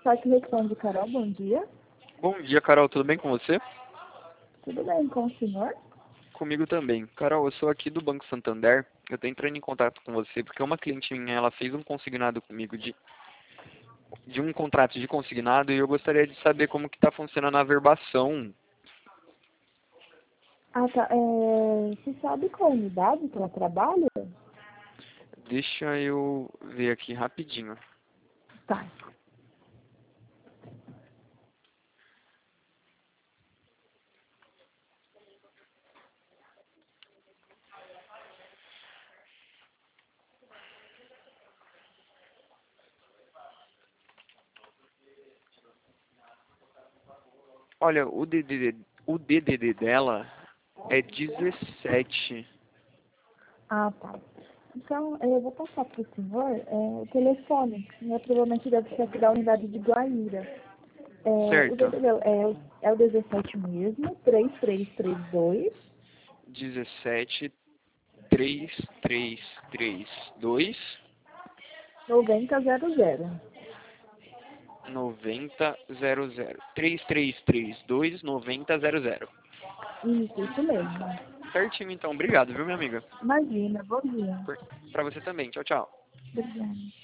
Saque responde, Carol, bom dia. Bom dia, Carol, tudo bem com você? Tudo bem com o senhor? Comigo também. Carol, eu sou aqui do Banco Santander. Eu tô entrando em contato com você porque uma cliente minha, ela fez um consignado comigo de um contrato de consignado e eu gostaria de saber como que tá funcionando a verbação. Ah, tá. Você sabe qual unidade que ela trabalha? Deixa eu ver aqui rapidinho. Tá. Olha, o DDD dela é 17. Ah, tá. Então, eu vou passar para o senhor o telefone. Provavelmente deve ser aqui da unidade de Guaíra. O Certo. DDD é o 17 mesmo, 3332 17 3332 9000. 9000. 3332 9000. Isso mesmo. Certinho, então. Obrigado, viu, minha amiga? Imagina, bom dia. Pra você também. Tchau, tchau. Obrigada.